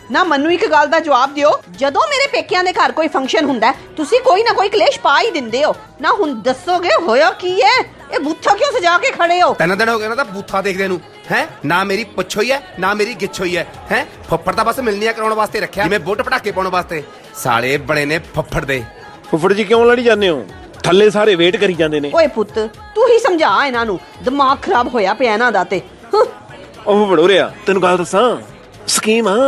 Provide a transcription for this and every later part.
ਨਾ ਮੈਨੂੰ ਇੱਕ ਗੱਲ ਦਾ ਜਵਾਬ ਦਿਓ, ਜਦੋਂ ਮੇਰੇ ਪੇਕਿਆਂ ਦੇ ਘਰ ਕੋਈ ਫੰਕਸ਼ਨ ਹੁੰਦਾ ਤੁਸੀਂ ਕੋਈ ਨਾ ਕੋਈ ਕਲੇਸ਼ ਪਾ ਹੀ ਦਿੰਦੇ ਹੋ ਨਾ। ਹੁਣ ਦੱਸੋਗੇ ਹੋਇਆ ਕੀ ਹੈ? ਇਹ ਬੂਥਾ ਕਿਉਂ ਸਜਾ ਕੇ ਖੜੇ ਹੋ? 3 ਦਿਨ ਹੋ ਗਏ ਨਾ ਤਾਂ ਬੂਥਾ ਦੇਖਦੇ ਨੂੰ ਹੈ। ਨਾ ਮੇਰੀ ਪੁੱਛ ਹੋਈ ਹੈ ਨਾ ਮੇਰੀ ਗਿੱਛ ਹੋਈ ਹੈ। ਫੁੱਫੜ ਤਾਂ ਬਸ ਮਿਲਣੀਆਂ ਕਰਾਉਣ ਵਾਸਤੇ ਰੱਖਿਆ, ਜਿਵੇਂ ਬੁੱਟ ਪਟਾਕੇ ਪਾਉਣ ਵਾਸਤੇ। ਸਾਲੇ ਬਣੇ ਨੇ ਫੁੱਫੜ ਦੇ। ਫੁੱਫੜ ਜੀ ਕਿਉਂ ਲੜੀ ਜਾਂਦੇ ਹੋ? ਥੱਲੇ ਸਾਰੇ ਵੇਟ ਕਰੀ ਜਾਂਦੇ ਨੇ। ਓਏ ਪੁੱਤ ਤੂੰ ਹੀ ਸਮਝਾ ਇਹਨਾਂ ਨੂੰ, ਦਿਮਾਗ ਖਰਾਬ ਹੋਇਆ ਪਿਆ ਇਹਨਾਂ ਦਾ ਤੇ। ਉਹ ਫੁੱਫੜ ਹੋ ਰਿਹਾ, ਤੈਨੂੰ ਗੱਲ ਦੱਸਾਂ, ਸਕੀਮ ਆ।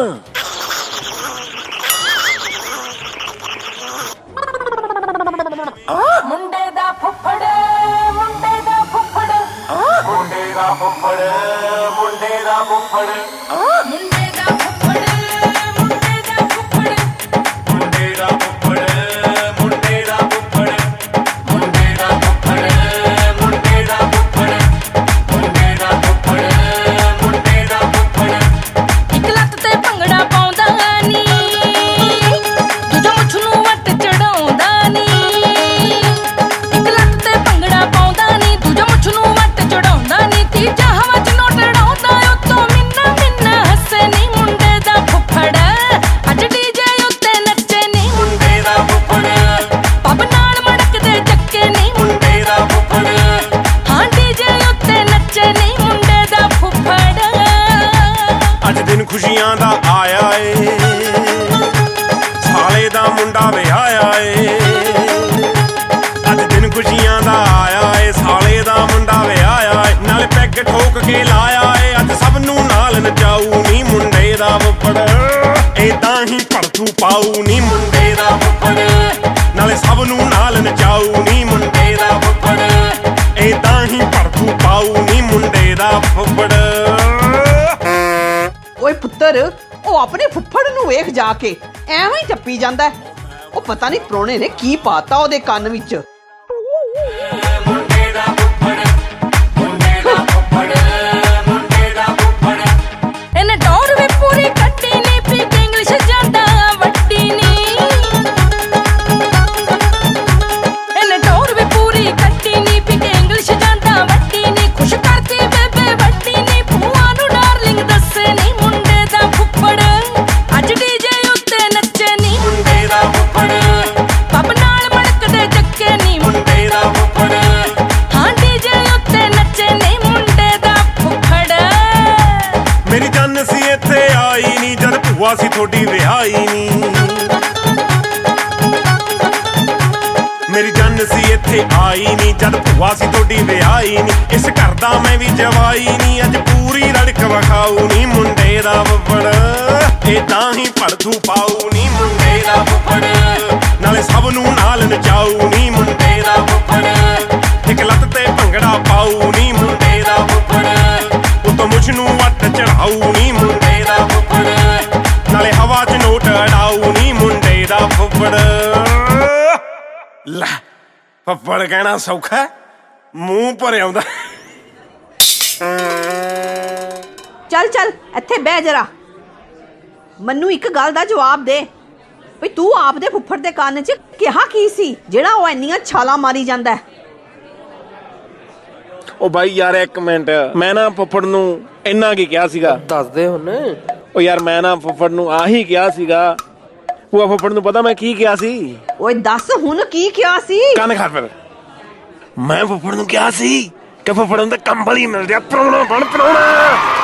ਮੁੰਡੇ ਦਾ ਫੁੱਫੜ, ਮੁੰਡੇ ਦਾ ਫੁੱਫੜ, ਮੁੰਡੇ ਦਾ ਫੁੱਫੜ, ਮੁੰਡੇ ਦਾ ਫੁੱਫੜ, ਮੁੰਡੇ ਦਾ ਫੁੱਫੜ, ਮੁੰਡੇ ਦਾ ਫੁੱਫੜ, ਮੁੰਡੇ ਦਾ ਫੁੱਫੜ, ਮੁੰਡੇ ਦਾ ਫੁੱਫੜ, ਮੁੰਡੇ ਦਾ ਫੁੱਫੜ, ਮੁੰਡੇ ਦਾ ਫੁੱਫੜ, ਮੁੰਡੇ ਦਾ ਫੁੱਫੜ, ਮੁੰਡੇ ਦਾ ਫੁੱਫੜ। ਇੱਕ ਲੱਤ ਤੇ ਭੰਗੜਾ ਪਾਉਂਦਾ ਨੀ, ਦੂਜਾ ਮੁੱਛ ਨੂੰ ਵੱਟ ਚੜਾਉਂਦਾ ਨੀ। ਇੱਕ ਲੱਤ ਤੇ ਭੰਗੜਾ ਪਾਉਂਦਾ ਨੀ, ਦੂਜਾ ਮੁੱਛ ਨੂੰ ਵੱਟ ਚੜਾਉਂਦਾ ਨੀ, ਤੀਜਾ ਹਵਾ 'ਚ ਨੋਟ ਉਡਾਉਂਦਾ, ਉੱਤੋਂ ਮਿੰਨਾ ਮਿੰਨਾ ਹੱਸੇ ਨੀ ਮੁੰਡੇ ਦਾ ਫੁੱਫੜ। ਅੱਜ ਡੀਜੇ ਉੱਤੇ ਨੱਚੇ ਨੀ ਮੁੰਡੇ ਦਾ ਫੁੱਫੜ, ਪੱਬ ਨਾਲ ਮੜਕਦੇ ਚੱਕੇ ਨੀ ਮੁੰਡੇ ਦਾ ਫੁੱਫੜ। ਹਾਂ ਡੀਜੇ ਉੱਤੇ ਨੱਚੇ ਨੀ ਮੁੰਡੇ ਦਾ ਫੁੱਫੜ। ਅੱਜ ਦਿਨ ਖੁਸ਼ੀਆਂ ਦਾ ਆਇਆ ਏ, ਸਾਲੇ ਦਾ ਮੁੰਡਾ ਵਿਆਹਿਆ ਏ। ਅੱਜ ਦਿਨ ਖੁਸ਼ੀਆਂ ਦਾ ਆਇਆ ਏ, ਸਾਲੇ ਦਾ ਮੁੰਡਾ ਵਿਆਹਿਆ ਏ। ਨਾਲੇ ਪੈਗ ਠੋਕ ਕੇ ਲਾਇਆ ਏ, ਅੱਜ ਸਭ ਨੂੰ ਨਾਲ ਨਚਾਊ ਨੀ ਮੁੰਡੇ ਦਾ ਫੁੱਫੜ। ਏਦਾਂ ਹੀ ਭੜਥੂ ਪਾਊ ਨੀ ਮੁੰਡੇ ਦਾ ਫੁੱਫੜ, ਨਾਲੇ ਸਭ ਨੂੰ ਨਾਲ ਨਚਾਊ ਨੀ ਮੁੰਡੇ ਦਾ ਫੁੱਫੜ। ਏਦਾਂ ਹੀ ਭੜਥੂ ਪਾਊ ਨੀ ਮੁੰਡੇ ਦਾ ਫੁੱਫੜ। ਓਏ ਪੁੱਤਰ ਉਹ ਆਪਣੇ ਫੁੱਫੜ ਨੂੰ ਵੇਖ ਜਾ ਕੇ ਐਵੇਂ ਹੀ ਟੱਪੀ ਜਾਂਦਾ ਹੈ। ਉਹ ਪਤਾ ਨਹੀਂ ਪ੍ਰਾਹੁਣੇ ਨੇ ਕੀ ਪਾਤਾ ਉਹਦੇ ਕੰਨ ਵਿੱਚ। ਮੁੰਡੇ ਦਾ ਫੁੱਫੜ, ਮੁੰਡੇ ਦਾ ਫੁੱਫੜ, ਮੁੰਡੇ ਦਾ ਫੁੱਫੜ। ਇਹਨੇ ਟੌਰ ਵੀ ਪੂਰੀ ਕੱਢੀ ਨੀ, ਪੀਕ ਇੰਗਲਿਸ਼ ਜਾਂਦਾ ਵੱਡੀ ਨੀ। ਇਹਨੇ ਟੌਰ ਵੀ ਪੂਰੀ ਕੱਢੀ ਨੀ, ਪੀਕ ਇੰਗਲਿਸ਼ ਜਾਂਦਾ ਵੱਡੀ ਨੀ। ਖੁਸ਼ ਕਰਦੀ ਬੇਬੇ ਵੱਡੀ ਨੀ, ਭੂਆ ਨੂੰ ਡਾਰਲਿੰਗ ਦੱਸੇ ਨੀ ਮੁੰਡੇ ਦਾ ਫੁੱਫੜ। ਅੱਜ ਡੀਜੇ ਉੱਤੇ ਨੱਚੇ ਨੀ ਮੁੰਡੇ ਦਾ ਫੁੱਫੜ, ਪੱਬ ਨਾਲ ਮੜਕਦੇ ਚੱਕੇ ਨੀ ਮੁੰਡੇ ਦਾ ਫੁੱਫੜ। ਹਾਂ ਡੀਜੇ ਉੱਤੇ ਨੱਚੇ ਨੀ ਮੁੰਡੇ ਦਾ ਫੁੱਫੜ। ਮੇਰੀ ਜਾਨ ਸੀ ਇੱਥੇ ਆਈ ਨੀ, ਜਦ ਭੂਆ ਸੀ ਤੁਹਾਡੀ ਵਿਆਹੀ ਨੀ। ਮੇਰੀ ਜਾਨ ਸੀ ਇੱਥੇ ਆਈ ਨੀ, ਜਦ ਭੂਆ ਸੀ ਤੁਹਾਡੀ ਵਿਆਹੀ ਨੀ। ਇਸ ਘਰ ਦਾ ਮੈਂ ਵੀ ਜਵਾਈ ਨੀ, ਅੱਜ ਪੂਰੀ ਰੜਕ ਵਿਖਾਊ ਨੀ ਮੁੰਡੇ ਦਾ ਫੁੱਫੜ। ਏਦਾਂ ਹੀ ਭੜਥੂ ਪਾਊ ਨੀ ਮੁੰਡੇ ਦਾ ਫੁੱਫੜ, ਨਾਲੇ ਸਭ ਨੂੰ ਨਾਲ ਨਚਾਊ ਨੀ ਮੁੰਡੇ ਦਾ ਫੁੱਫੜ। ਇੱਕ ਲੱਤ ਤੇ ਭੰਗੜਾ ਪਾਊ ਨੀ ਮੁੰਡੇ ਦਾ ਫੁੱਫੜ, ਉੱਤੋਂ ਮੁੱਛ ਨੂੰ ਵੱਟ ਚੜਾਊ ਨੀ ਮੁੰਡੇ ਦਾ ਫੁੱਫੜ। ਨਾਲੇ ਹਵਾ 'ਚ ਨੋਟ ਉਡਾਊ ਨੀ ਮੁੰਡੇ ਦਾ ਫੁੱਫੜ। ਲੈ ਫੁੱਫੜ ਕਹਿਣਾ ਸੌਖਾ, ਮੂੰਹ ਭਰ ਆਉਂਦਾ। ਚੱਲ ਚੱਲ ਇੱਥੇ ਬਹਿ ਜਰਾ, ਮੈਨੂੰ ਇੱਕ ਗੱਲ ਦਾ ਜਵਾਬ ਦੇ ਵੀ ਤੂੰ ਆਪਦੇ ਫੁੱਫੜ ਦੇ ਕੰਨ 'ਚ ਕਿਹਾ ਕੀ ਸੀ ਜਿਹੜਾ ਉਹ ਇੰਨੀਆਂ ਛਾਲਾਂ ਮਾਰੀ ਜਾਂਦਾ ਹੈ? ਉਹ ਬਾਈ ਯਾਰ ਇੱਕ ਮਿੰਟ, ਮੈਂ ਨਾ ਫੁੱਫੜ ਨੂੰ ਇੰਨਾ ਕੀ ਕਿਹਾ ਸੀਗਾ? ਦੱਸ ਦੇ ਹੁਣ। ਉਹ ਯਾਰ ਮੈਂ ਨਾ ਫੁੱਫੜ ਨੂੰ ਆਹੀ ਕਿਹਾ ਸੀਗਾ। ਭੂਆ ਫੁੱਫੜ ਨੂੰ ਪਤਾ ਮੈਂ ਕੀ ਕਿਹਾ ਸੀ? ਓਏ ਦੱਸ ਹੁਣ ਕੀ ਕਿਹਾ ਸੀ? ਕੰਨ ਖੜ ਫਿਰ। ਮੈਂ ਫੁੱਫੜ ਨੂੰ ਕਿਹਾ ਸੀ ਕਿ ਫੁੱਫੜ ਨੂੰ ਤਾਂ ਕੰਬਲ ਹੀ ਮਿਲ ਜਾ, ਪ੍ਰਾਹੁਣਾ ਬਣ ਪ੍ਰਾਹੁਣਾ।